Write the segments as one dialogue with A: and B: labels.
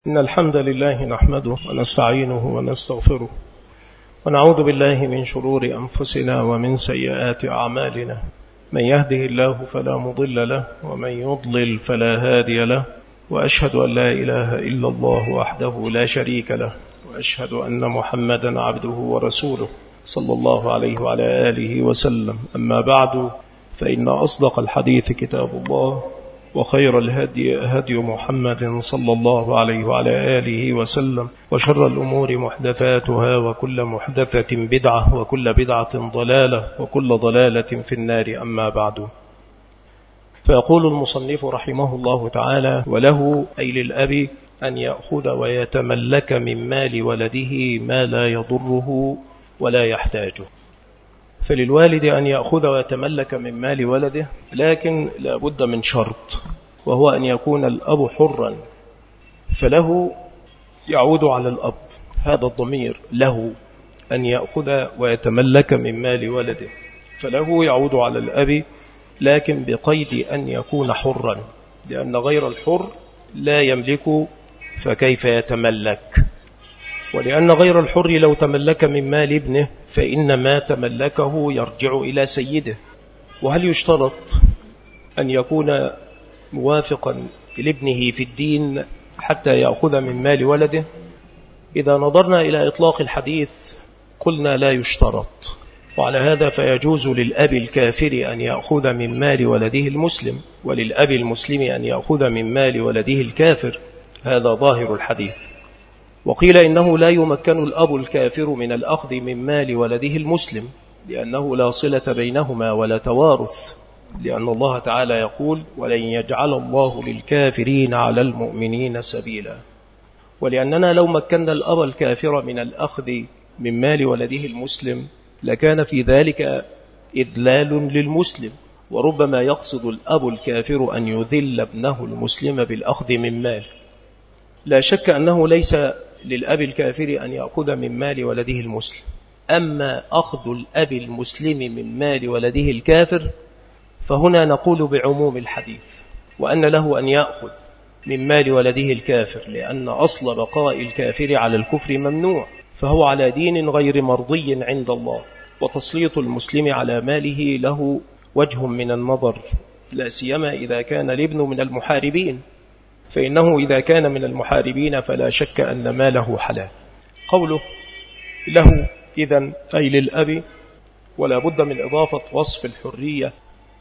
A: إن الحمد لله نحمده ونستعينه ونستغفره ونعوذ بالله من شرور أنفسنا ومن سيئات أعمالنا. من يهده الله فلا مضل له ومن يضلل فلا هادي له، وأشهد أن لا إله إلا الله وحده لا شريك له، وأشهد أن محمدا عبده ورسوله صلى الله عليه وعلى آله وسلم. أما بعد، فإن أصدق الحديث كتاب الله، وخير الهدي هدي محمد صلى الله عليه وعلى آله وسلم، وشر الأمور محدثاتها، وكل محدثة بدعة، وكل بدعة ضلالة، وكل ضلالة في النار. أما بعد، فيقول المصنف رحمه الله تعالى: وله أي للأب أن يأخذ ويتملك من مال ولده ما لا يضره ولا يحتاجه. فللوالد أن يأخذ ويتملك من مال ولده، لكن لا بد من شرط، وهو أن يكون الأب حرا، فله يعود على الأب هذا الضمير، له أن يأخذ ويتملك من مال ولده، فله يعود على الأب، لكن بقيد أن يكون حرا، لأن غير الحر لا يملك، فكيف يتملك؟ ولأن غير الحر لو تملك من مال ابنه فإن ما تملكه يرجع إلى سيده. وهل يشترط أن يكون موافقا لابنه في الدين حتى يأخذ من مال ولده؟ إذا نظرنا إلى إطلاق الحديث قلنا لا يشترط، وعلى هذا فيجوز للأب الكافر أن يأخذ من مال ولده المسلم، وللأب المسلم أن يأخذ من مال ولده الكافر، هذا ظاهر الحديث. وقيل إنه لا يمكن الأب الكافر من الأخذ من مال ولده المسلم، لأنه لا صلة بينهما ولا توارث، لأن الله تعالى يقول: ولن يجعل الله للكافرين على المؤمنين سبيلا. ولأننا لو مكنا الأب الكافر من الأخذ من مال ولده المسلم لكان في ذلك إذلال للمسلم، وربما يقصد الأب الكافر أن يذل ابنه المسلم بالأخذ من مال. لا شك أنه ليس للأب الكافر أن يأخذ من مال ولده المسلم، أما أخذ الأب المسلم من مال ولده الكافر فهنا نقول بعموم الحديث، وأن له أن يأخذ من مال ولده الكافر، لأن أصل بقاء الكافر على الكفر ممنوع، فهو على دين غير مرضي عند الله، وتسليط المسلم على ماله له وجه من النظر، لا سيما إذا كان الابن من المحاربين، فإنه إذا كان من المحاربين فلا شك أن ماله حلال. قوله له إذن أي للأب، ولا بد من إضافة وصف الحرية،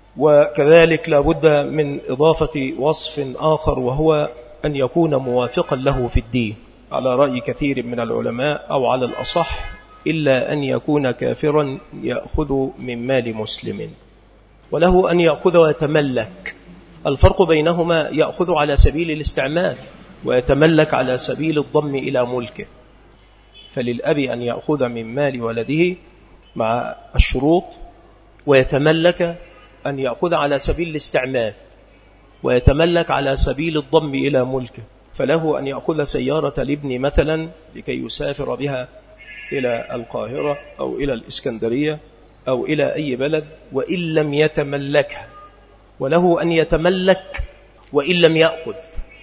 A: وكذلك لا بد من إضافة وصف آخر، وهو أن يكون موافقا له في الدين، على رأي كثير من العلماء، أو على الأصح إلا أن يكون كافرا يأخذ من مال مسلم. وله أن يأخذ ويتملك، الفرق بينهما: يأخذ على سبيل الاستعمال، ويتملك على سبيل الضم إلى ملكه. فللأب أن يأخذ من مال ولده مع الشروط، ويتملك أن يأخذ على سبيل الاستعمال، ويتملك على سبيل الضم إلى ملكه. فله أن يأخذ سيارة الابن مثلا لكي يسافر بها إلى القاهرة أو إلى الإسكندرية أو إلى أي بلد، وإن لم يتملكها، وله أن يتملك وإن لم يأخذ،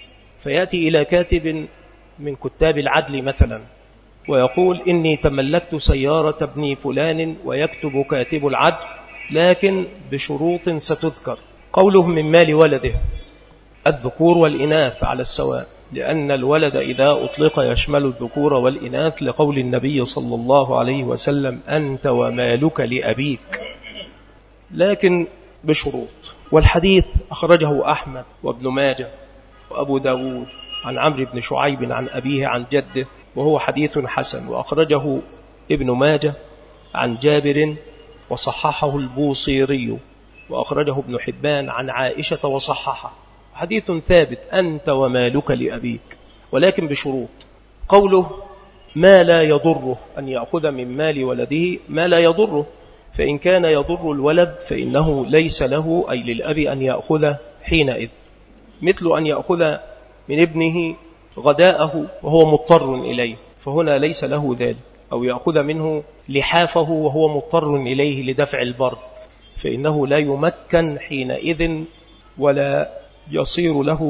A: فيأتي إلى كاتب من كتاب العدل مثلا ويقول: إني تملكت سيارة ابن فلان، ويكتب كاتب العدل لكن بشروط ستذكر. قوله من مال ولده، الذكور والإناث على السواء، لأن الولد إذا أطلق يشمل الذكور والإناث، لقول النبي صلى الله عليه وسلم: أنت ومالك لأبيك، لكن بشروط. والحديث أخرجه أحمد وابن ماجه وأبو داود عن عمرو بن شعيب عن أبيه عن جده، وهو حديث حسن. وأخرجه ابن ماجه عن جابر وصححه البوصيري، وأخرجه ابن حبان عن عائشة وصححه، حديث ثابت: أنت ومالك لأبيك، ولكن بشروط. قوله ما لا يضره، أن يأخذ من مال ولده ما لا يضره، فإن كان يضر الولد فإنه ليس له أي للأب أن يأخذ حينئذ، مثل أن يأخذ من ابنه غداءه وهو مضطر إليه، فهنا ليس له ذلك، أو يأخذ منه لحافه وهو مضطر إليه لدفع البرد، فإنه لا يمكن حينئذ ولا يصير له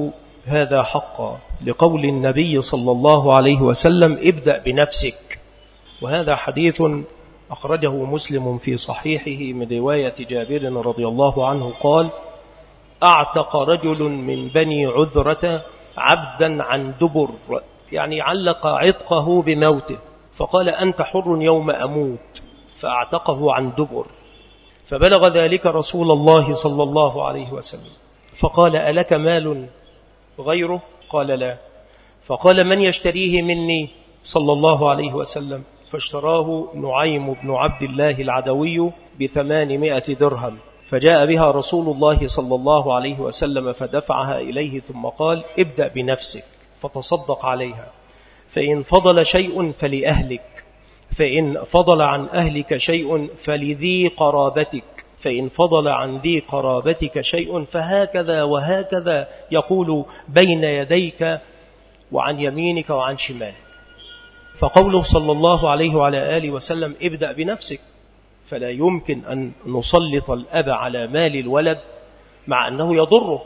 A: هذا حقا لقول النبي صلى الله عليه وسلم ابدأ بنفسك. وهذا حديث أخرجه مسلم في صحيحه من رواية جابر رضي الله عنه قال: أعتق رجل من بني عذرة عبدا عن دبر، يعني علق عتقه بموته، فقال: أنت حر يوم أموت، فأعتقه عن دبر. فبلغ ذلك رسول الله صلى الله عليه وسلم فقال: ألك مال غيره؟ قال: لا. فقال: من يشتريه مني؟ صلى الله عليه وسلم، فاشتراه نعيم بن عبد الله العدوي ب800 درهم، فجاء بها رسول الله صلى الله عليه وسلم فدفعها إليه، ثم قال: ابدأ بنفسك فتصدق عليها، فإن فضل شيء فلأهلك، فإن فضل عن أهلك شيء فلذي قرابتك، فإن فضل عن ذي قرابتك شيء فهكذا وهكذا يقول بين يديك وعن يمينك وعن شمالك. فقوله صلى الله عليه وعلى آله وسلم ابدأ بنفسك، فلا يمكن أن نسلط الأب على مال الولد مع أنه يضره.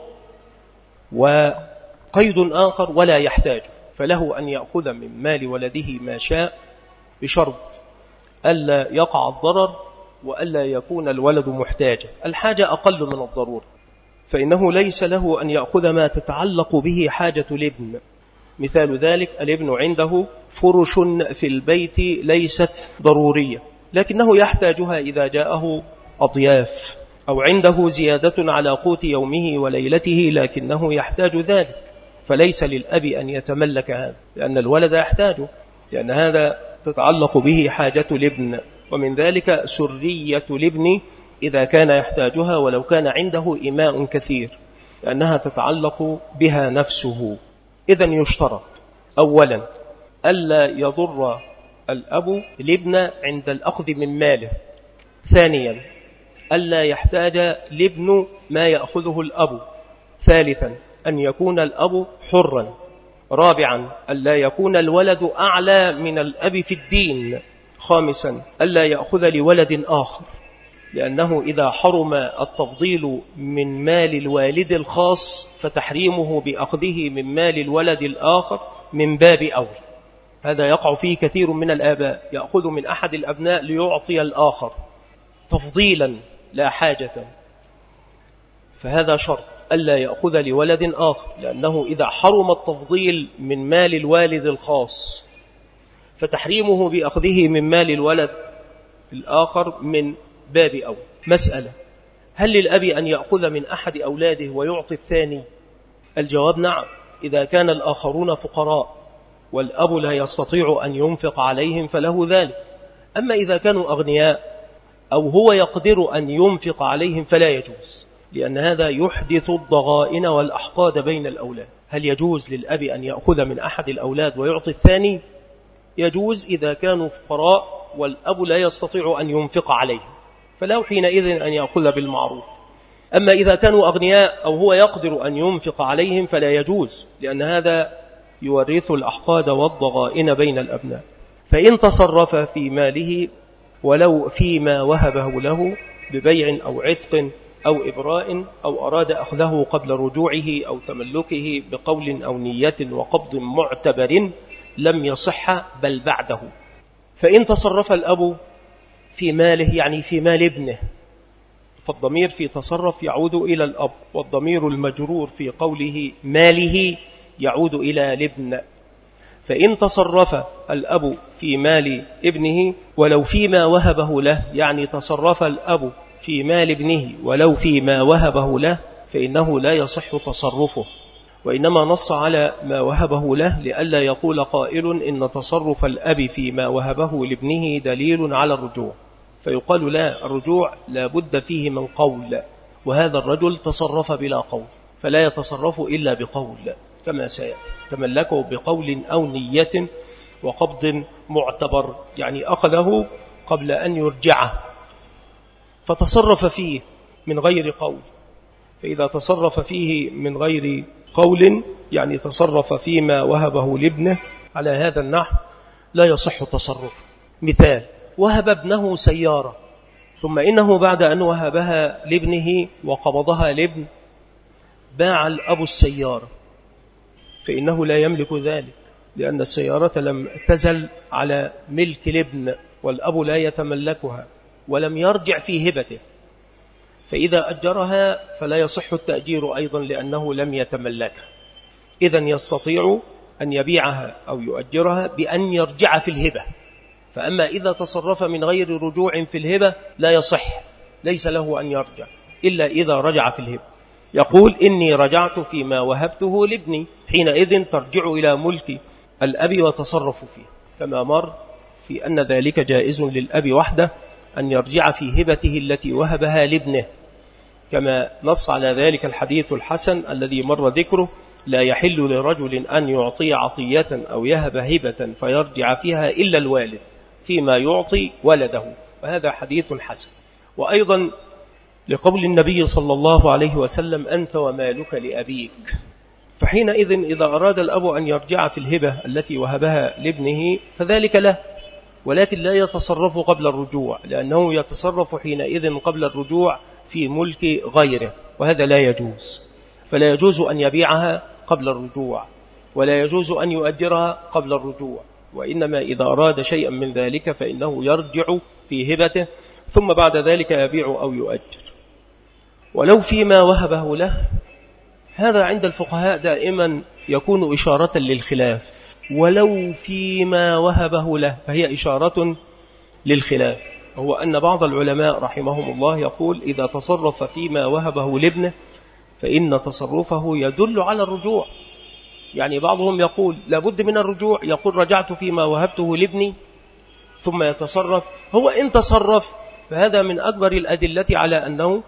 A: وقيد آخر: ولا يحتاج، فله أن يأخذ من مال ولده ما شاء بشرط ألا يقع الضرر وألا يكون الولد محتاجا. الحاجة أقل من الضرورة، فإنه ليس له أن يأخذ ما تتعلق به حاجة الابن. مثال ذلك: الابن عنده فرش في البيت ليست ضرورية لكنه يحتاجها إذا جاءه أضياف، أو عنده زيادة على قوت يومه وليلته لكنه يحتاج ذلك، فليس للأب أن يتملك هذا لأن الولد يحتاجه، لأن هذا تتعلق به حاجة الابن. ومن ذلك سرية الابن إذا كان يحتاجها ولو كان عنده إماء كثير، لأنها تتعلق بها نفسه. إذن يشترط: أولا ألا يضر الأب الابن عند الأخذ من ماله. ثانيا ألا يحتاج الابن ما يأخذه الأب. ثالثا أن يكون الأب حرا. رابعا ألا يكون الولد أعلى من الأب في الدين. خامسا ألا يأخذ لولد آخر، لأنه إذا حرم التفضيل من مال الوالد الخاص فتحريمه بأخذه من مال الولد الآخر من باب أولى. هذا يقع فيه كثير من الآباء، يأخذ من أحد الأبناء ليعطي الآخر تفضيلا لا حاجة، فهذا شرط ألا يأخذ لولد آخر، لأنه إذا حرم التفضيل من مال الوالد الخاص فتحريمه بأخذه من مال الولد الآخر من باب أول. مسألة: هل للأب أن يأخذ من أحد أولاده ويعطي الثاني؟ الجواب: نعم، إذا كان الآخرون فقراء والأب لا يستطيع أن ينفق عليهم فله ذلك. أما إذا كانوا أغنياء أو هو يقدر أن ينفق عليهم فلا يجوز، لأن هذا يحدث الضغائن والأحقاد بين الأولاد. هل يجوز للأب أن يأخذ من أحد الأولاد ويعطي الثاني؟ يجوز إذا كانوا فقراء والأب لا يستطيع أن ينفق عليهم، فله حينئذ أن يأخذ بالمعروف. أما إذا كانوا أغنياء أو هو يقدر أن ينفق عليهم فلا يجوز، لأن هذا يورث الأحقاد والضغائن بين الأبناء. فإن تصرف في ماله ولو فيما وهبه له ببيع أو عتق أو إبراء، أو أراد أخذه قبل رجوعه أو تملكه بقول أو نية وقبض معتبر، لم يصح بل بعده. فإن تصرف الأب في ماله يعني في مال ابنه، فالضمير في تصرف يعود إلى الأب، والضمير المجرور في قوله ماله يعود إلى الابن. فإن تصرف الأب في مال ابنه ولو فيما وهبه له، يعني تصرف الأب في مال ابنه ولو فيما وهبه له، فإنه لا يصح تصرفه، وإنما نص على ما وهبه له لئلا يقول قائل إن تصرف الأب فيما وهبه لابنه دليل على الرجوع، فيقال لا، الرجوع لا بد فيه من قول، وهذا الرجل تصرف بلا قول، فلا يتصرف إلا بقول كما سيأتي. تملكه بقول أو نية وقبض معتبر، يعني أخذه قبل أن يرجعه فتصرف فيه من غير قول. فإذا تصرف فيه من غير قول يعني تصرف فيما وهبه لابنه على هذا النحو لا يصح تصرفه. مثال: وهب ابنه سيارة، ثم إنه بعد أن وهبها لابنه وقبضها لابن باع الأب السيارة فإنه لا يملك ذلك، لأن السيارة لم تزل على ملك الابن والأب لا يتملكها ولم يرجع في هبته، فإذا أجرها فلا يصح التأجير أيضا لأنه لم يتملكها. إذن يستطيع أن يبيعها أو يؤجرها بأن يرجع في الهبة. فأما إذا تصرف من غير رجوع في الهبة لا يصح، ليس له أن يرجع إلا إذا رجع في الهبة. يقول إني رجعت فيما وهبته لابني، حينئذ ترجع إلى ملك الأب وتصرف فيه، كما مر في أن ذلك جائز للأب وحده أن يرجع في هبته التي وهبها لابنه، كما نص على ذلك الحديث الحسن الذي مر ذكره: لا يحل لرجل أن يعطي عطية أو يهب هبة فيرجع فيها إلا الوالد فيما يعطي ولده، وهذا حديث حسن. وأيضا لقول النبي صلى الله عليه وسلم: أنت ومالك لأبيك. فحينئذ إذا أراد الأب أن يرجع في الهبة التي وهبها لابنه فذلك له، ولكن لا يتصرف قبل الرجوع، لأنه يتصرف حينئذ قبل الرجوع في ملك غيره، وهذا لا يجوز. فلا يجوز أن يبيعها قبل الرجوع، ولا يجوز أن يؤجرها قبل الرجوع، وإنما إذا أراد شيئا من ذلك فإنه يرجع في هبته ثم بعد ذلك يبيع أو يؤجر. ولو فيما وهبه له، هذا عند الفقهاء دائما يكون إشارة للخلاف. ولو فيما وهبه له فهي إشارة للخلاف، هو أن بعض العلماء رحمهم الله يقول: إذا تصرف فيما وهبه لابنه فإن تصرفه يدل على الرجوع. يعني بعضهم يقول لابد من الرجوع، يقول رجعت فيما وهبته لابني ثم يتصرف. هو إن تصرف فهذا من أكبر الأدلة على أنه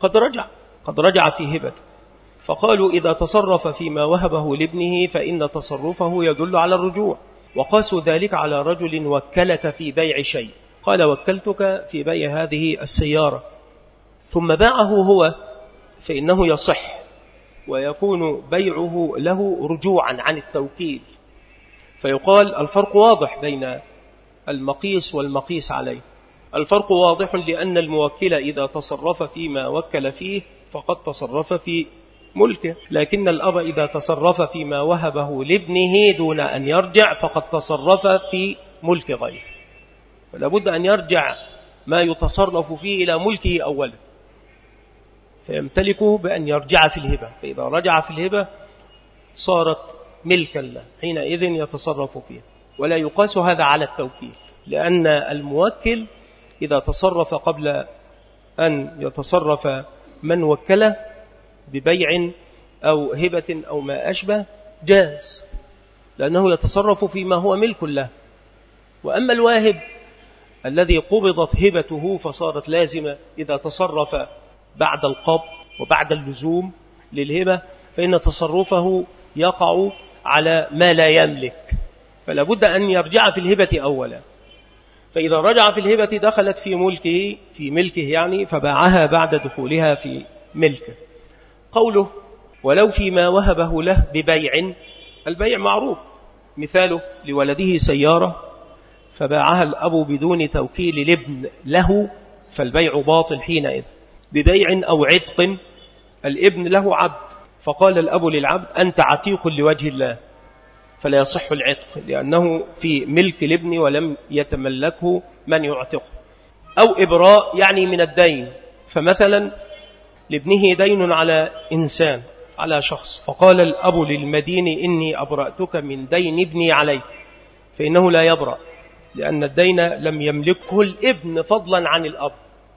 A: قد رجع في هبته. فقالوا إذا تصرف فيما وهبه لابنه فإن تصرفه يدل على الرجوع. وقاسوا ذلك على رجل وكلك في بيع شيء، قال وكلتك في بيع هذه السيارة ثم باعه هو، فإنه يصح ويكون بيعه له رجوعا عن التوكيل. فيقال الفرق واضح بين المقيس والمقيس عليه. الفرق واضح لأن الموكل إذا تصرف فيما وكل فيه فقد تصرف في ملكه، لكن الأب إذا تصرف فيما وهبه لابنه دون أن يرجع فقد تصرف في ملك غيره. فلا بد أن يرجع ما يتصرف فيه إلى ملكه أولا، فيمتلكه بأن يرجع في الهبة. فإذا رجع في الهبة صارت ملكا له، حينئذ يتصرف فيها. ولا يقاس هذا على التوكيل، لأن الموكل إذا تصرف قبل أن يتصرف من وكله ببيع أو هبة أو ما أشبه جاز، لأنه يتصرف فيما هو ملك له. وأما الواهب الذي قبضت هبته فصارت لازمة، إذا تصرف بعد القبض وبعد اللزوم للهبة فإن تصرفه يقع على ما لا يملك، فلا بد أن يرجع في الهبة أولا. فإذا رجع في الهبة دخلت في ملكه يعني، فباعها بعد دخولها في ملكه. قوله ولو فيما وهبه له ببيع، البيع معروف، مثاله لولده سيارة فباعها الأب بدون توكيل الابن له فالبيع باطل حينئذ. ببيع أو عتق، الابن له عبد فقال الأب للعبد أنت عتيق لوجه الله، فلا يصح العتق لأنه في ملك الابن ولم يتملكه من يعتقه. أو إبراء يعني من الدين، فمثلا لابنه دين على إنسان، على شخص، فقال الأب للمدين إني أبرأتك من دين ابني عليك، فإنه لا يبرأ لأن الدين لم يملكه الابن فضلا عن الأب.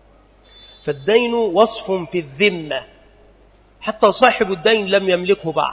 A: فالدين وصف في الذمة، حتى صاحب الدين لم يملكه بعد،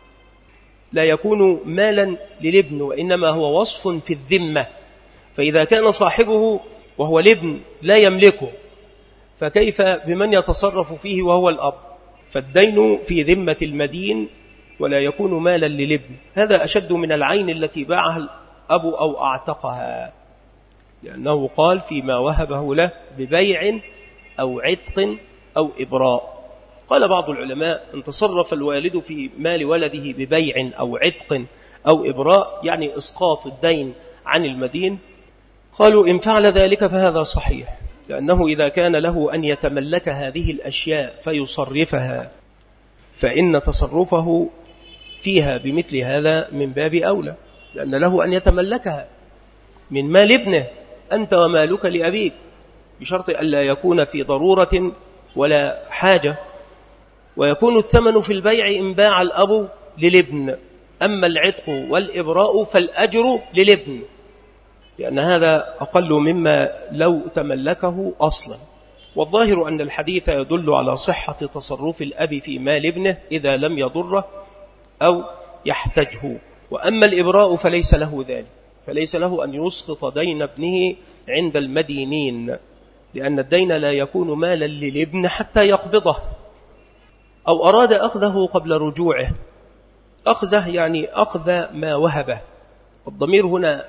A: لا يكون مالا للابن وإنما هو وصف في الذمة. فإذا كان صاحبه وهو الابن لا يملكه فكيف بمن يتصرف فيه وهو الأب؟ فالدين في ذمة المدين ولا يكون مالا للابن. هذا أشد من العين التي باعها الأب أو أعتقها، لأنه قال فيما وهبه له ببيع أو عتق أو إبراء. قال بعض العلماء ان تصرف الوالد في مال ولده ببيع أو عتق أو إبراء يعني إسقاط الدين عن المدين، قالوا إن فعل ذلك فهذا صحيح، لأنه إذا كان له أن يتملك هذه الأشياء فيصرفها فإن تصرفه فيها بمثل هذا من باب أولى، لأن له أن يتملكها من مال ابنه، أنت ومالك لأبيك، بشرط ألا يكون في ضرورة ولا حاجة. ويكون الثمن في البيع إن باع الأب للابن، أما العتق والإبراء فالأجر للابن، لأن هذا أقل مما لو تملكه أصلا. والظاهر أن الحديث يدل على صحة تصرف الأب في مال ابنه إذا لم يضره أو يحتجه. وأما الإبراء فليس له ذلك، فليس له أن يسقط دين ابنه عند المدينين، لأن الدين لا يكون مالا للابن حتى يقبضه، أو أراد أخذه قبل رجوعه. أخذه يعني أخذ ما وهبه، الضمير هنا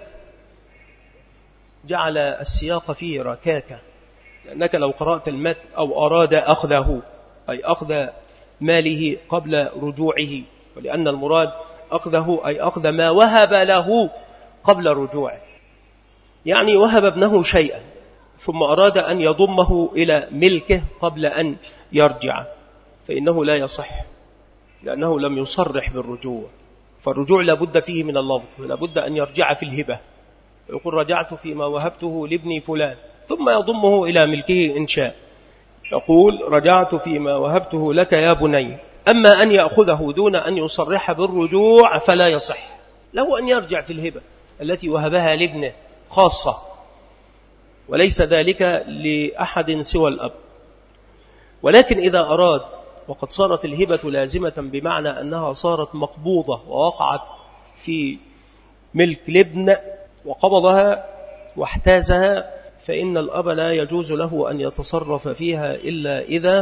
A: جعل السياق فيه ركاكة، لأنك لو قرأت المتن أو أراد أخذه أي أخذ ماله قبل رجوعه، ولأن المراد أخذه أي أخذ ما وهب له قبل رجوعه، يعني وهب ابنه شيئا ثم أراد أن يضمه إلى ملكه قبل أن يرجع، فإنه لا يصح، لأنه لم يصرح بالرجوع، فالرجوع لابد فيه من اللفظ، لابد أن يرجع في الهبة، يقول رجعت فيما وهبته لابني فلان، ثم يضمه إلى ملكه إن شاء، يقول رجعت فيما وهبته لك يا بني. أما أن يأخذه دون أن يصرح بالرجوع فلا يصح، له أن يرجع في الهبة التي وهبها لابنه خاصة، وليس ذلك لأحد سوى الأب. ولكن إذا أراد وقد صارت الهبة لازمة، بمعنى أنها صارت مقبوضة ووقعت في ملك الابن وقبضها واحتازها، فإن الأب لا يجوز له أن يتصرف فيها إلا إذا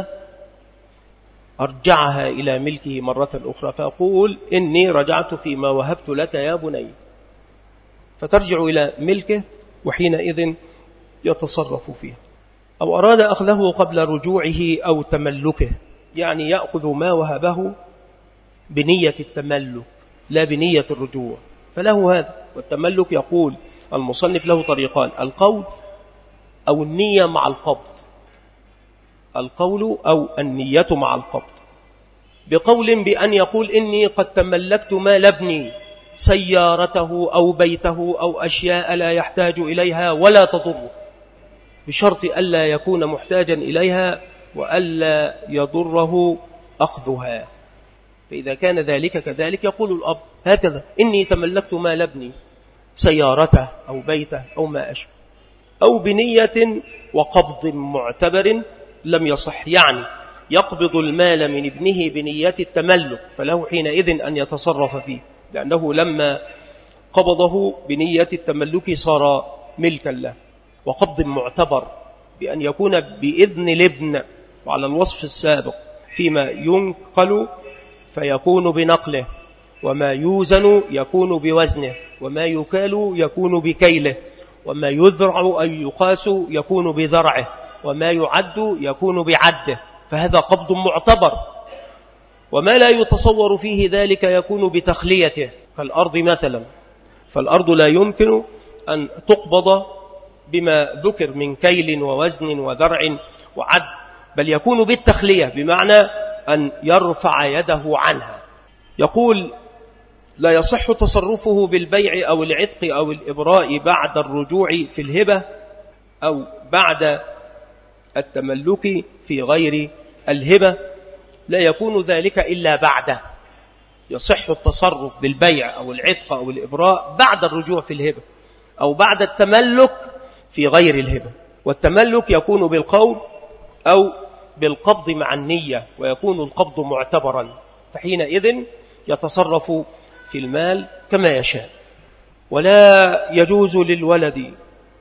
A: أرجعها إلى ملكه مرة أخرى، فأقول إني رجعت فيما وهبت لك يا بني، فترجع إلى ملكه وحينئذ يتصرف فيها. أو أراد أخذه قبل رجوعه أو تملكه، يعني يأخذ ما وهبه بنية التملك لا بنية الرجوع، فله هذا. والتملك يقول المصنف له طريقان: القول أو النية مع القبض، القول أو النية مع القبض، بقول بأن يقول إني قد تملكت مال ابني، سيارته أو بيته أو أشياء لا يحتاج إليها ولا تضره، بشرط ألا يكون محتاجا إليها وألا يضره أخذها. فإذا كان ذلك كذلك يقول الأب هكذا: إني تملكت مال ابني، سيارته أو بيته أو ما أشبه، أو بنية وقبض معتبر لم يصح، يعني يقبض المال من ابنه بنية التملك، فله حينئذ أن يتصرف فيه، لأنه لما قبضه بنية التملك صار ملكا له. وقبض معتبر بأن يكون بإذن الابن، وعلى الوصف السابق، فيما ينقل فيكون بنقله، وما يوزن يكون بوزنه، وما يكال يكون بكيله، وما يذرع أي يقاس يكون بذرعه، وما يعد يكون بعده، فهذا قبض معتبر. وما لا يتصور فيه ذلك يكون بتخليته، كالأرض مثلا، فالأرض لا يمكن أن تقبض بما ذكر من كيل ووزن وذرع وعد، بل يكون بالتخلية، بمعنى أن يرفع يده عنها. يقول لا يصح تصرفه بالبيع أو العتق أو الإبراء بعد الرجوع في الهبة أو بعد التملك في غير الهبة، لا يكون ذلك إلا بعده. يصح التصرف بالبيع أو العتق أو الإبراء بعد الرجوع في الهبة أو بعد التملك في غير الهبة، والتملك يكون بالقول أو بالقبض مع النية، ويكون القبض معتبرا، فحينئذ يتصرف في المال كما يشاء. ولا يجوز للولد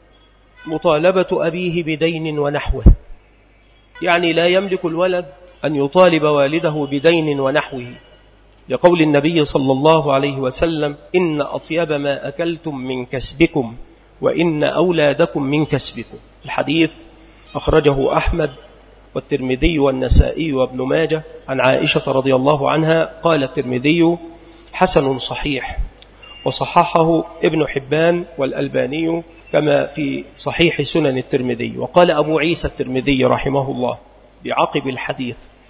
A: مطالبة أبيه بدين ونحوه، يعني لا يملك الولد أن يطالب والده بدين ونحوه، لقول النبي صلى الله عليه وسلم: إن أطيب ما أكلتم من كسبكم وإن أولادكم من كسبكم. الحديث أخرجه أحمد والترمذي والنسائي وابن ماجه عن عائشة رضي الله عنها. قال الترمذي: حسن صحيح، وصححه ابن حبان والألباني كما في صحيح سنن الترمذي. وقال أبو عيسى الترمذي رحمه الله بعقب الحديث: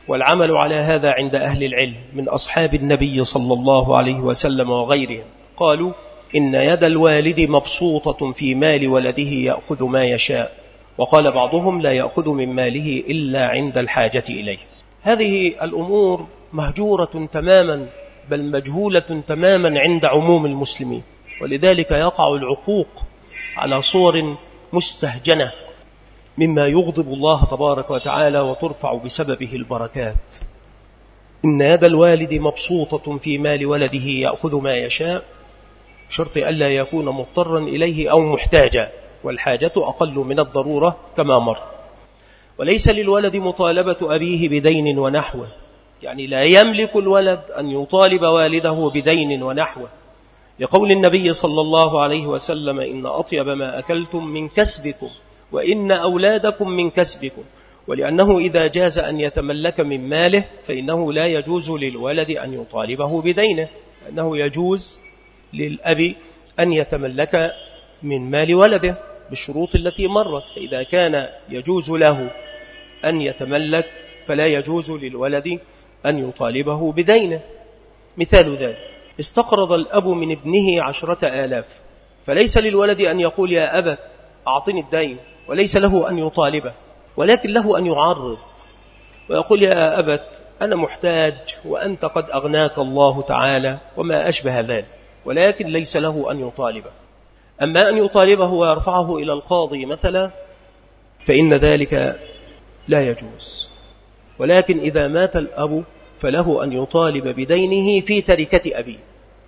A: والعمل على هذا عند أهل العلم من أصحاب النبي صلى الله عليه وسلم وغيرهم قالوا إن يد الوالد مبسوطة في مال ولده يأخذ ما يشاء، وقال بعضهم لا يأخذ من ماله إلا عند الحاجة إليه. هذه الأمور مهجورة تماما، بل مجهولة تماما عند عموم المسلمين، ولذلك يقع العقوق على صور مستهجنة مما يغضب الله تبارك وتعالى وترفع بسببه البركات. إن يد الوالد مبسوطة في مال ولده يأخذ ما يشاء، شرط ألا يكون مضطرا إليه أو محتاجا، والحاجة أقل من الضرورة كما مر. وليس للولد مطالبة أبيه بدين ونحوه، يعني لا يملك الولد أن يطالب والده بدين ونحوه، لقول النبي صلى الله عليه وسلم إن أطيب ما أكلتم من كسبكم وإن أولادكم من كسبكم، ولأنه إذا جاز أن يتملك من ماله فإنه لا يجوز للولد أن يطالبه بدينه، لأنه يجوز للأب أن يتملك من مال ولده بالشروط التي مرت، فإذا كان يجوز له أن يتملك فلا يجوز للولد أن يطالبه بدينه. مثال ذلك: استقرض الأب من ابنه 10,000، فليس للولد أن يقول يا أبت أعطني الدين، وليس له أن يطالبه، ولكن له أن يعرض ويقول يا أبت أنا محتاج وأنت قد أغناك الله تعالى وما أشبه ذلك، ولكن ليس له أن يطالبه. أما أن يطالبه ويرفعه إلى القاضي مثلا فإن ذلك لا يجوز. ولكن إذا مات الأب فله أن يطالب بدينه في تركة أبيه،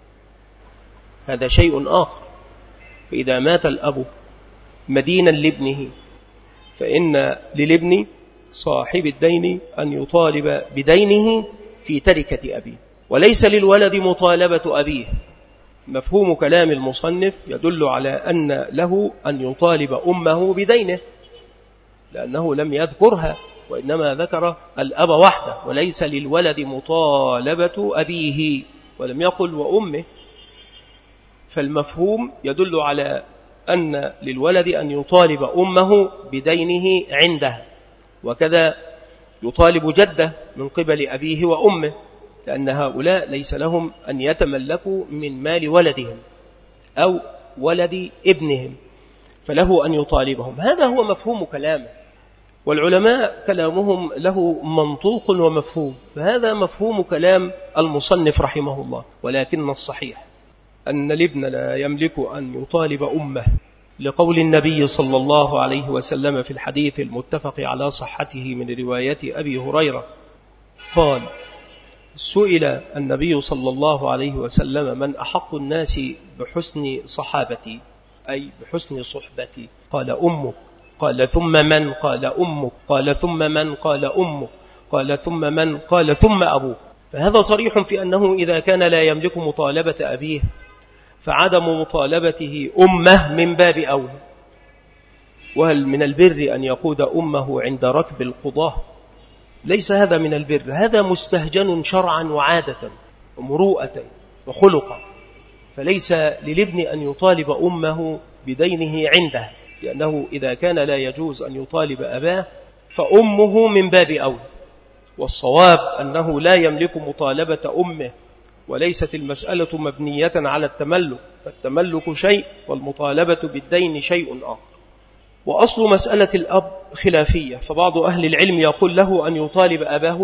A: هذا شيء آخر. فإذا مات الأب مدينا لابنه فإن للابن صاحب الدين أن يطالب بدينه في تركة أبيه، وليس للولد مطالبة أبيه. مفهوم كلام المصنف يدل على أن له أن يطالب أمه بدينه، لأنه لم يذكرها وإنما ذكر الأب وحده، وليس للولد مطالبة أبيه ولم يقل وأمه. فالمفهوم يدل على أن للولد أن يطالب أمه بدينه عندها، وكذا يطالب جده من قبل أبيه وأمه، لأن هؤلاء ليس لهم أن يتملكوا من مال ولدهم أو ولد ابنهم، فله أن يطالبهم. هذا هو مفهوم كلامه، والعلماء كلامهم له منطوق ومفهوم، فهذا مفهوم كلام المصنف رحمه الله. ولكن الصحيح أن الابن لا يملك أن يطالب أمه، لقول النبي صلى الله عليه وسلم في الحديث المتفق على صحته من رواية أبي هريرة قال: سئل النبي صلى الله عليه وسلم من أحق الناس بحسن صحابتي، أي بحسن صحبتي؟ قال أمك. قال ثم من؟ قال أمك. قال ثم من؟ قال أمك. قال ثم من؟ قال ثم أبوك. فهذا صريح في أنه إذا كان لا يملك مطالبة أبيه فعدم مطالبته أمه من باب أولى. وهل من البر أن يقود أمه عند ركب القضاة؟ ليس هذا من البر، هذا مستهجن شرعا وعادة ومروءة وخلقا. فليس للابن أن يطالب أمه بدينه عنده، لأنه إذا كان لا يجوز أن يطالب أباه فأمه من باب أولى. والصواب أنه لا يملك مطالبة أمه، وليست المسألة مبنية على التملك، فالتملك شيء والمطالبة بالدين شيء آخر. وأصل مسألة الأب خلافية، فبعض أهل العلم يقول له أن يطالب أباه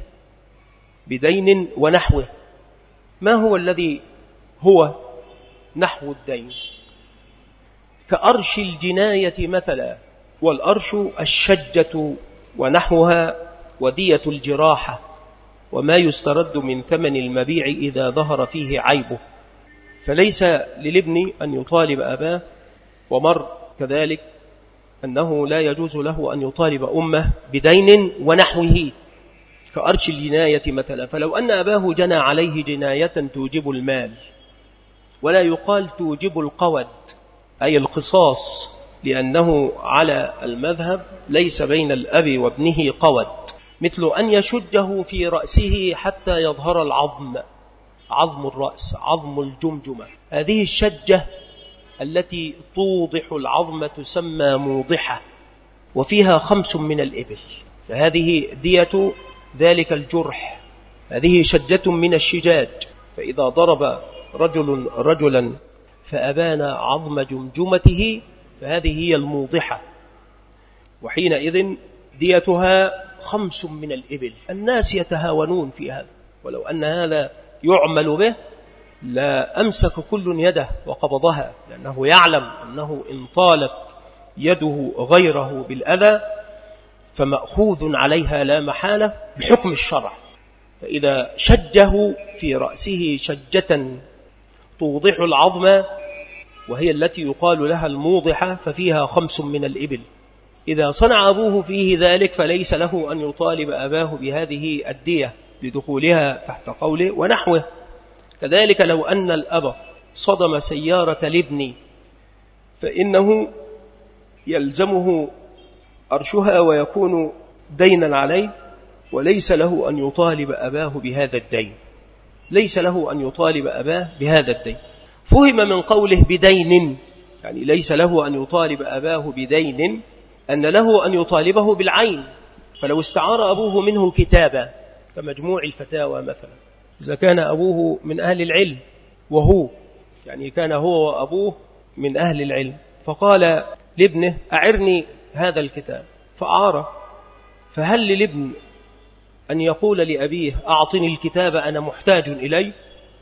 A: بدين ونحوه. ما هو الذي هو نحو الدين؟ كأرش الجناية مثلا، والأرش الشجة ونحوها، ودية الجراحة، وما يسترد من ثمن المبيع إذا ظهر فيه عيبه. فليس للابن أن يطالب أباه. ومر كذلك أنه لا يجوز له أن يطالب أمه بدين ونحوه كأرش الجناية مثلا. فلو أن أباه جنى عليه جناية توجب المال، ولا يقال توجب القود أي القصاص، لأنه على المذهب ليس بين الأب وابنه قود، مثل أن يشجه في رأسه حتى يظهر العظم، عظم الرأس، عظم الجمجمة. هذه الشجة التي توضح العظم تسمى موضحة، وفيها 5 من الإبل، فهذه دية ذلك الجرح. هذه شجة من الشجاج، فإذا ضرب رجل رجلا فأبان عظم جمجمته فهذه هي الموضحة، وحينئذ ديتها 5 من الإبل. الناس يتهاونون في هذا، ولو أن هذا يعمل به لا أمسك كل يده وقبضها، لأنه يعلم أنه إن طالت يده غيره بالأذى فمأخوذ عليها لا محالة بحكم الشرع. فإذا شجه في رأسه شجة توضح العظم وهي التي يقال لها الموضحة ففيها 5 من الإبل. إذا صنع أبوه فيه ذلك فليس له أن يطالب أباه بهذه الدية لدخولها تحت قوله ونحوه. كذلك لو أن الأب صدم سيارة الابن فإنه يلزمه أرشها ويكون دينا عليه، وليس له أن يطالب أباه بهذا الدين، ليس له أن يطالب أباه بهذا الدين. فهم من قوله بدين، يعني ليس له أن يطالب أباه بدين، أن له أن يطالبه بالعين. فلو استعار أبوه منه كتابا كمجموع الفتاوى مثلا، إذا كان أبوه من أهل العلم وهو يعني كان هو وأبوه من أهل العلم، فقال لابنه أعرني هذا الكتاب فأعاره، فهل للابن أن يقول لأبيه أعطني الكتاب أنا محتاج إليه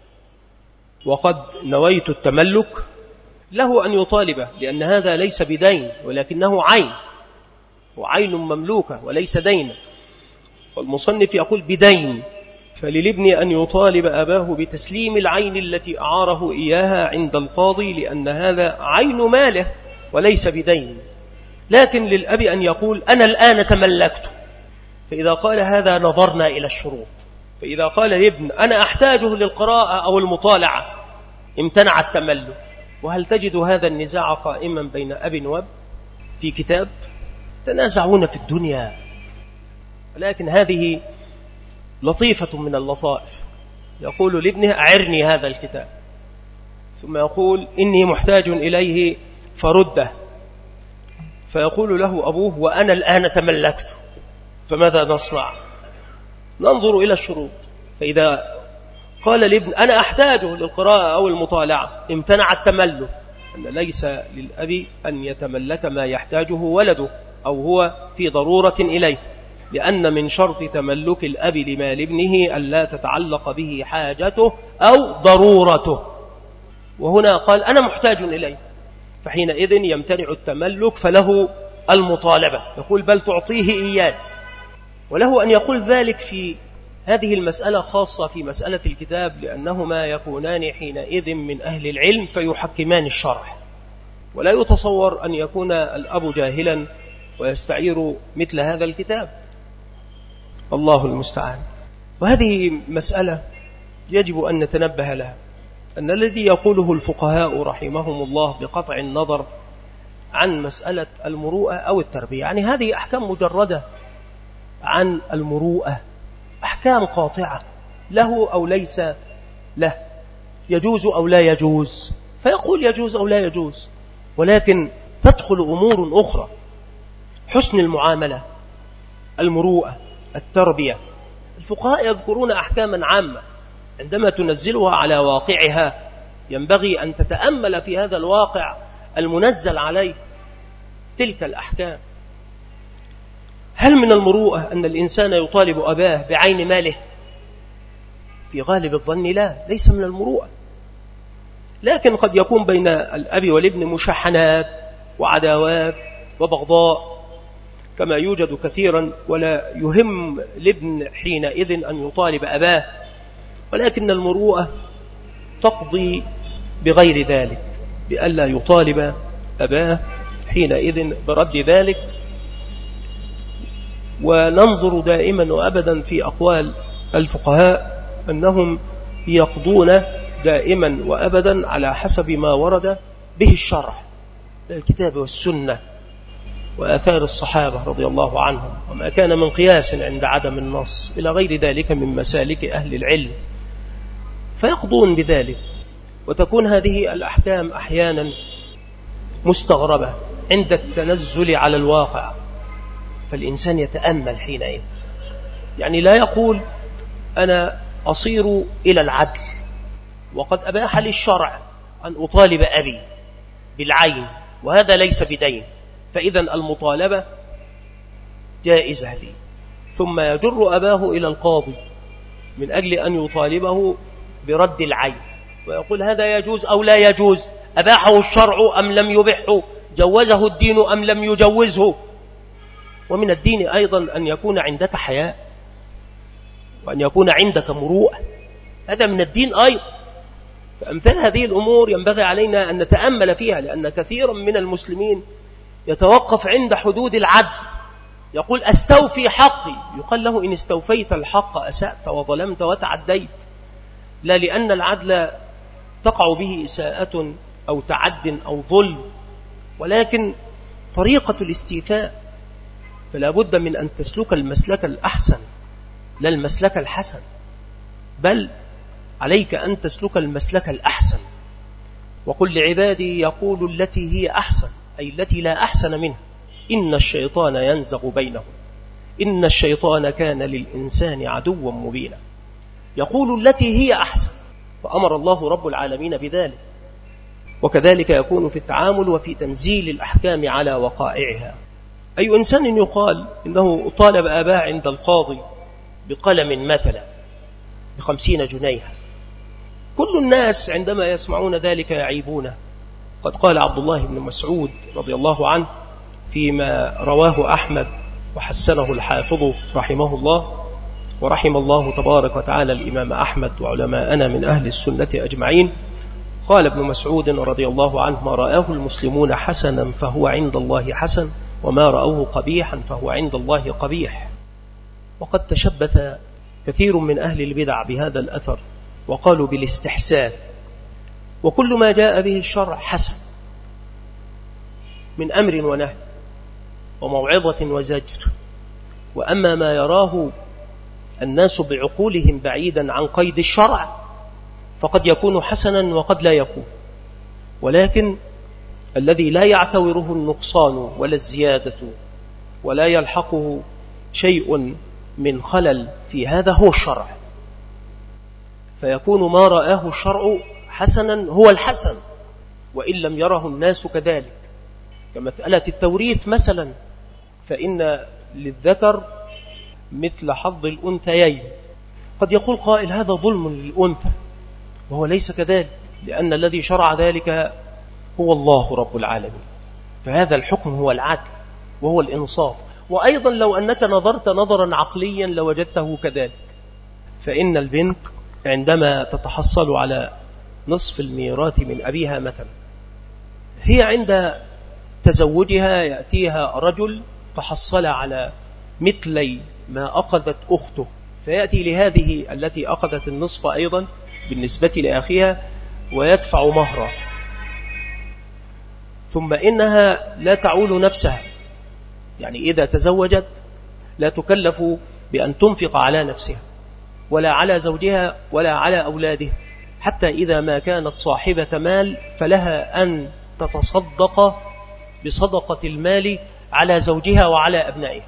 A: وقد نويت التملك؟ له أن يطالبه، لأن هذا ليس بدين ولكنه عين، وعين مملوكة وليس دين. والمصنف يقول بدين، فللابن أن يطالب أباه بتسليم العين التي أعاره إياها عند القاضي، لأن هذا عين ماله وليس بدين. لكن للأب أن يقول أنا الآن تملكته، فإذا قال هذا نظرنا إلى الشروط. فإذا قال الابن أنا أحتاجه للقراءة أو المطالعة امتنع التملك. وهل تجد هذا النزاع قائما بين أب وأب في كتاب؟ تنازعون في الدنيا، ولكن هذه لطيفة من اللطائف. يقول لابنه أعرني هذا الكتاب، ثم يقول إني محتاج إليه فرده، فيقول له أبوه وأنا الآن تملكته، فماذا نصنع؟ ننظر إلى الشروط. فإذا قال الابن أنا أحتاجه للقراءة أو المطالعة امتنع التملك، أن ليس للأب أن يتملك ما يحتاجه ولده أو هو في ضرورة إليه، لأن من شرط تملك الأب لمال ابنه أن لا تتعلق به حاجته أو ضرورته. وهنا قال أنا محتاج إليه، فحينئذ يمتنع التملك، فله المطالبة، يقول بل تعطيه إياه. وله أن يقول ذلك في هذه المسألة خاصة في مسألة الكتاب، لأنهما يكونان حينئذ من أهل العلم فيحكمان الشرع. ولا يتصور أن يكون الأب جاهلا ويستعير مثل هذا الكتاب، الله المستعان. وهذه مسألة يجب أن نتنبه لها، أن الذي يقوله الفقهاء رحمهم الله بقطع النظر عن مسألة المروءة أو التربية، يعني هذه أحكام مجردة عن المروءة، أحكام قاطعة له أو ليس له، يجوز أو لا يجوز، فيقول يجوز أو لا يجوز. ولكن تدخل أمور أخرى، حسن المعاملة، المروءة، التربية. الفقهاء يذكرون أحكاما عامة، عندما تنزلها على واقعها ينبغي أن تتأمل في هذا الواقع المنزل عليه تلك الأحكام. هل من المروءة أن الإنسان يطالب أباه بعين ماله؟ في غالب الظن لا، ليس من المروءة. لكن قد يكون بين الأب والابن مشاحنات وعداوات وبغضاء كما يوجد كثيرا، ولا يهم الابن حينئذ أن يطالب أباه، ولكن المروءة تقضي بغير ذلك، بألا يطالب أباه حينئذ برد ذلك. وننظر دائما وأبدا في أقوال الفقهاء أنهم يقضون دائما وأبدا على حسب ما ورد به الشرع، الكتاب والسنة وآثار الصحابة رضي الله عنهم، وما كان من قياس عند عدم النص إلى غير ذلك من مسالك أهل العلم، فيقضون بذلك. وتكون هذه الأحكام أحيانا مستغربة عند التنزل على الواقع، فالإنسان يتأمل حينئذ
B: يعني لا يقول أنا أصير إلى العدل، وقد أباح لي الشرع أن أطالب أبي بالعين، وهذا ليس بدين، فإذا المطالبة جائزة لي. ثم يجر أباه إلى القاضي من أجل أن يطالبه برد العين، ويقول هذا يجوز أو لا يجوز، أباحه الشرع أم لم يبحه، جوزه الدين أم لم يجوزه. ومن الدين أيضا أن يكون عندك حياء، وأن يكون عندك مروءة، هذا من الدين أيضا. فأمثال هذه الأمور ينبغي علينا أن نتأمل فيها، لأن كثيرا من المسلمين يتوقف عند حدود العدل، يقول أستوفي حقي، يقال له إن استوفيت الحق أسأت وظلمت وتعديت، لا، لأن العدل تقع به إساءة أو تعد أو ظلم، ولكن طريقة الاستيفاء فلا بد من أن تسلك المسلك الأحسن لا المسلك الحسن، بل عليك أن تسلك المسلك الأحسن. وقل لعبادي يقول التي هي أحسن، أي التي لا أحسن منها، إن الشيطان ينزغ بينهم إن الشيطان كان للإنسان عدوا مبينا. يقول التي هي أحسن، فأمر الله رب العالمين بذلك. وكذلك يكون في التعامل وفي تنزيل الأحكام على وقائعها. أي إنسان يقال إنه طالب آباء عند القاضي بقلم مثلا ب50 جنيها، كل الناس عندما يسمعون ذلك يعيبونه. قد قال عبد الله بن مسعود رضي الله عنه فيما رواه أحمد وحسنه الحافظ رحمه الله، ورحم الله تبارك وتعالى الإمام أحمد وعلماءنا من أهل السنة أجمعين، قال ابن مسعود رضي الله عنه: ما رآه المسلمون حسنا فهو عند الله حسن، وما رأوه قبيحا فهو عند الله قبيح. وقد تشبث كثير من أهل البدع بهذا الأثر وقالوا بالاستحسان، وكل ما جاء به الشرع حسن من أمر ونهي وموعظة وزجر. وأما ما يراه الناس بعقولهم بعيدا عن قيد الشرع فقد يكون حسنا وقد لا يكون، ولكن الذي لا يعتوره النقصان ولا الزيادة ولا يلحقه شيء من خلل في هذا هو الشرع، فيكون ما رآه الشرع حسنا هو الحسن وإن لم يره الناس كذلك. كمسألة التوريث مثلا، فإن للذكر مثل حظ الأنثيين. قد يقول قائل هذا ظلم للأنثى، وهو ليس كذلك، لأن الذي شرع ذلك هو الله رب العالمين، فهذا الحكم هو العدل وهو الإنصاف. وأيضا لو أنك نظرت نظرا عقليا لوجدته كذلك، فإن البنت عندما تتحصل على نصف الميراث من أبيها مثلا، هي عند تزوجها يأتيها رجل تحصل على مثلي ما أخذت أخته، فيأتي لهذه التي أخذت النصف أيضا بالنسبة لأخيها ويدفع مهرا، ثم إنها لا تعول نفسها، يعني إذا تزوجت لا تكلف بأن تنفق على نفسها ولا على زوجها ولا على أولادها، حتى إذا ما كانت صاحبة مال فلها أن تتصدق بصدقة المال على زوجها وعلى أبنائها،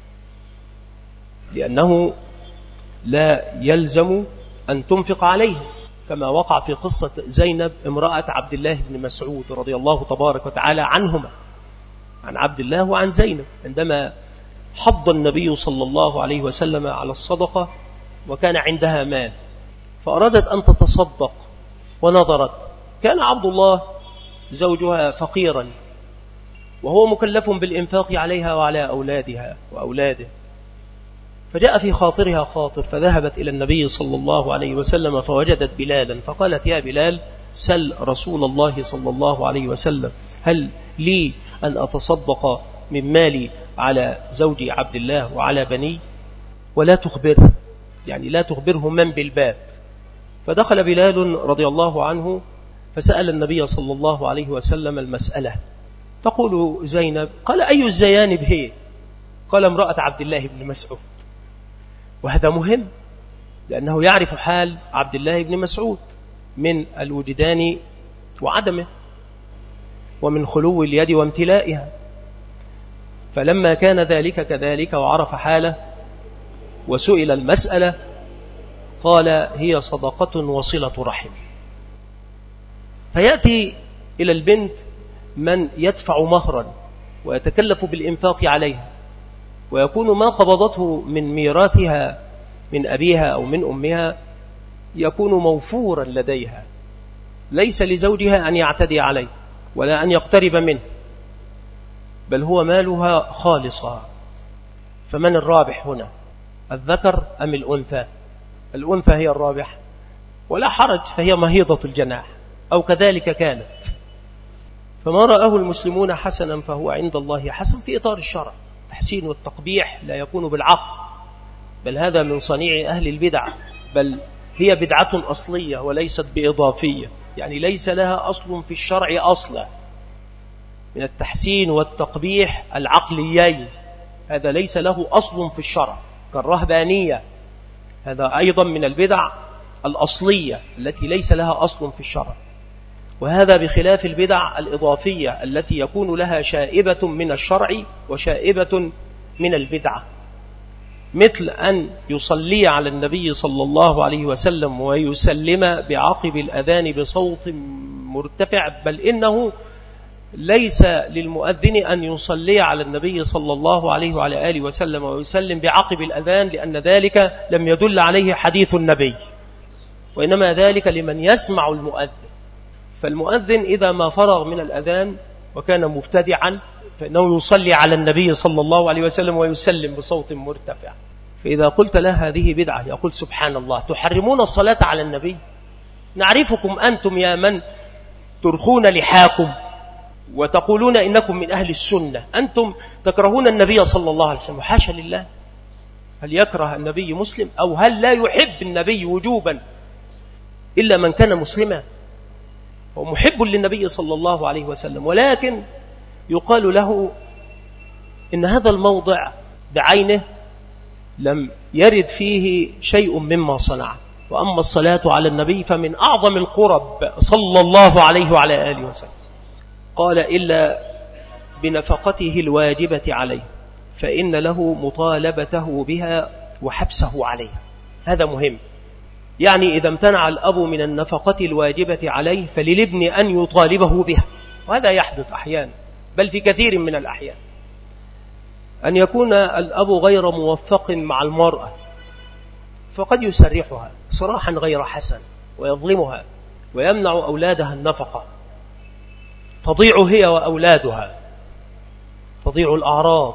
B: لأنه لا يلزم أن تنفق عليه، كما وقع في قصة زينب امرأة عبد الله بن مسعود رضي الله تبارك وتعالى عنهما، عن عبد الله وعن زينب، عندما حض النبي صلى الله عليه وسلم على الصدقة وكان عندها مال فأرادت أن تتصدق ونظرت، كان عبد الله زوجها فقيرا وهو مكلف بالإنفاق عليها وعلى أولادها وأولاده، فجاء في خاطرها خاطر، فذهبت إلى النبي صلى الله عليه وسلم فوجدت بلالا، فقالت: يا بلال سل رسول الله صلى الله عليه وسلم هل لي أن أتصدق من مالي على زوجي عبد الله وعلى بني؟ ولا تخبره، يعني لا تخبره من بالباب. فدخل بلال رضي الله عنه فسأل النبي صلى الله عليه وسلم المسألة. تقول زينب: قال: أي الزيانب هي؟ قال: امرأة عبد الله بن مسعود. وهذا مهم، لأنه يعرف حال عبد الله بن مسعود من الوجدان وعدمه ومن خلو اليد وامتلائها، فلما كان ذلك كذلك وعرف حاله وسئل المسألة قال هي صدقة وصلة رحم. فيأتي إلى البنت من يدفع مهرا ويتكلف بالإنفاق عليها، ويكون ما قبضته من ميراثها من أبيها أو من أمها يكون موفورا لديها، ليس لزوجها أن يعتدي عليه ولا أن يقترب منه، بل هو مالها خالصا. فمن الرابح هنا، الذكر أم الأنثى؟ الأنثى هي الرابح، ولا حرج، فهي مهيضة الجناح، أو كذلك كانت. فما رآه المسلمون حسنا فهو عند الله حسن في إطار الشرع. التحسين والتقبيح لا يكون بالعقل، بل هذا من صنيع أهل البدع، بل هي بدعة أصلية وليست بإضافية، يعني ليس لها أصل في الشرع أصلا. من التحسين والتقبيح العقليين هذا ليس له أصل في الشرع، كالرهبانية، هذا أيضا من البدع الأصلية التي ليس لها أصل في الشرع. وهذا بخلاف البدع الإضافية التي يكون لها شائبة من الشرع وشائبة من البدعة، مثل أن يصلي على النبي صلى الله عليه وسلم ويسلم بعقب الأذان بصوت مرتفع، بل إنه ليس للمؤذن أن يصلي على النبي صلى الله عليه وعلى آله وسلم ويسلم بعقب الأذان، لأن ذلك لم يدل عليه حديث النبي، وإنما ذلك لمن يسمع المؤذن. فالمؤذن إذا ما فرغ من الأذان وكان مبتدعا فإنه يصلي على النبي صلى الله عليه وسلم ويسلم بصوت مرتفع. فإذا قلت له هذه بدعة يقول سبحان الله، تحرمون الصلاة على النبي؟ نعرفكم أنتم يا من ترخون لحاكم وتقولون إنكم من أهل السنة، أنتم تكرهون النبي صلى الله عليه وسلم. حاشا لله، هل يكره النبي مسلم؟ أو هل لا يحب النبي وجوبا إلا من كان مسلما؟ هو محب للنبي صلى الله عليه وسلم، ولكن يقال له إن هذا الموضع بعينه لم يرد فيه شيء مما صنع، وأما الصلاة على النبي فمن أعظم القرب صلى الله عليه وعلى آله وسلم. قال إلا بنفقته الواجبة عليه فإن له مطالبته بها وحبسه عليها. هذا مهم، يعني إذا امتنع الأب من النفقة الواجبة عليه فللابن أن يطالبه بها، وهذا يحدث أحيانا، بل في كثير من الأحيان، أن يكون الأب غير موفق مع المرأة فقد يسرحها صراحا غير حسن ويظلمها ويمنع أولادها النفقة، تضيع هي وأولادها، تضيع الأعراض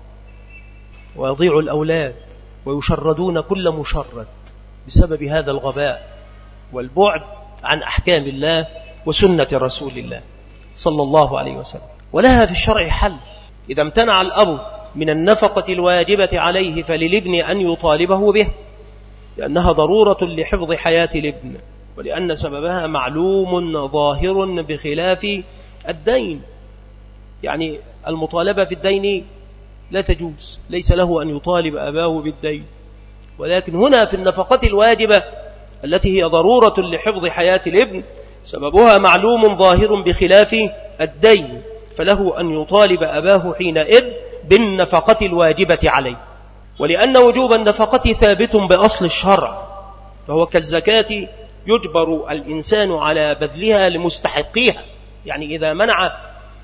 B: ويضيع الأولاد ويشردون كل مشرد بسبب هذا الغباء والبعد عن أحكام الله وسنة رسول الله صلى الله عليه وسلم. ولها في الشرع حل، إذا امتنع الأب من النفقة الواجبة عليه فللابن أن يطالبه به، لأنها ضرورة لحفظ حياة الابن، ولأن سببها معلوم ظاهر بخلاف الدين. يعني المطالبة في الدين لا تجوز، ليس له أن يطالب أباه بالدين، ولكن هنا في النفقة الواجبة التي هي ضرورة لحفظ حياة الابن سببها معلوم ظاهر بخلاف الدين، فله أن يطالب أباه حينئذ بالنفقة الواجبة عليه. ولأن وجوب النفقة ثابت بأصل الشرع، فهو كالزكاة يجبر الإنسان على بذلها لمستحقيها، يعني إذا منع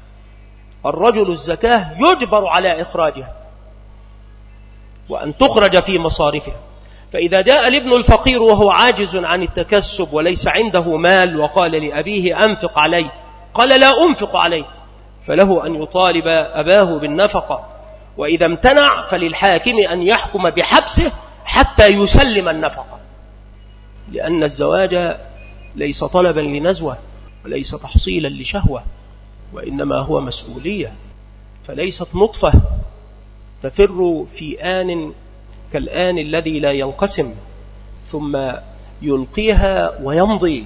B: الرجل الزكاة يجبر على إخراجها وأن تخرج في مصارفها. فإذا جاء الابن الفقير وهو عاجز عن التكسب وليس عنده مال وقال لأبيه أنفق عليه، قال لا أنفق عليه، فله أن يطالب أباه بالنفقة، وإذا امتنع فللحاكم أن يحكم بحبسه حتى يسلم النفقة، لأن الزواج ليس طلبا لنزوة وليس تحصيلا لشهوة، وإنما هو مسؤولية، فليست نطفة تفر في آن كالآن الذي لا ينقسم ثم يلقيها ويمضي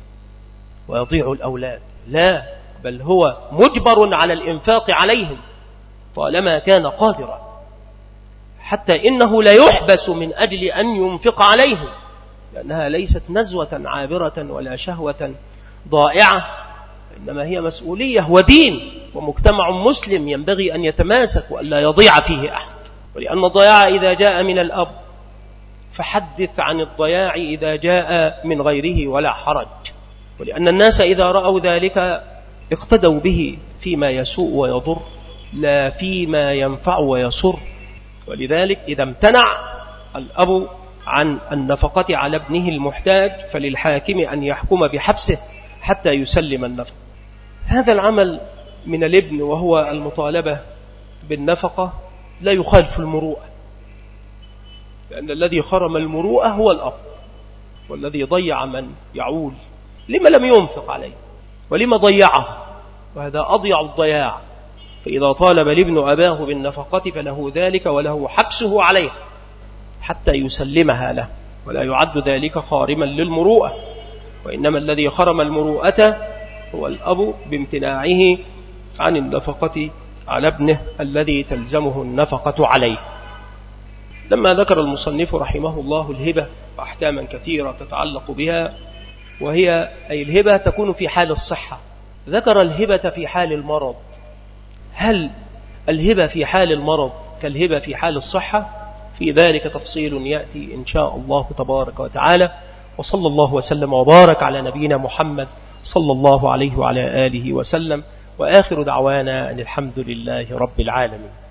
B: ويضيع الأولاد، لا، بل هو مجبر على الإنفاق عليهم طالما كان قادرا، حتى إنه لا يحبس من أجل أن ينفق عليهم، لأنها ليست نزوة عابرة ولا شهوة ضائعة، إنما هي مسؤولية ودين ومجتمع مسلم ينبغي أن يتماسك وأن لا يضيع فيه أحد. ولأن الضياع إذا جاء من الأب فحدث عن الضياع إذا جاء من غيره ولا حرج. ولأن الناس إذا رأوا ذلك اقتدوا به فيما يسوء ويضر لا فيما ينفع ويسر. ولذلك إذا امتنع الأب عن النفقة على ابنه المحتاج فللحاكم أن يحكم بحبسه حتى يسلم النفقة. هذا العمل من الابن وهو المطالبة بالنفقة لا يخالف المروءة، لأن الذي خرم المروءة هو الأب، والذي ضيع من يعول لما لم ينفق عليه ولما ضيعه، وهذا أضيع الضياع. فإذا طالب الابن أباه بالنفقة فله ذلك وله حبسه عليه حتى يسلمها له، ولا يعد ذلك خارما للمروءة، وإنما الذي خرم المروءة هو الأب بامتناعه عن النفقة على ابنه الذي تلزمه النفقة عليه. لما ذكر المصنف رحمه الله الهبة وأحكاما كثيرة تتعلق بها، وهي أي الهبة تكون في حال الصحة، ذكر الهبة في حال المرض. هل الهبة في حال المرض كالهبة في حال الصحة؟ في ذلك تفصيل يأتي إن شاء الله تبارك وتعالى. وصلى الله وسلم وبارك على نبينا محمد صلى الله عليه وعلى آله وسلم، وآخر دعوانا أن الحمد لله رب العالمين.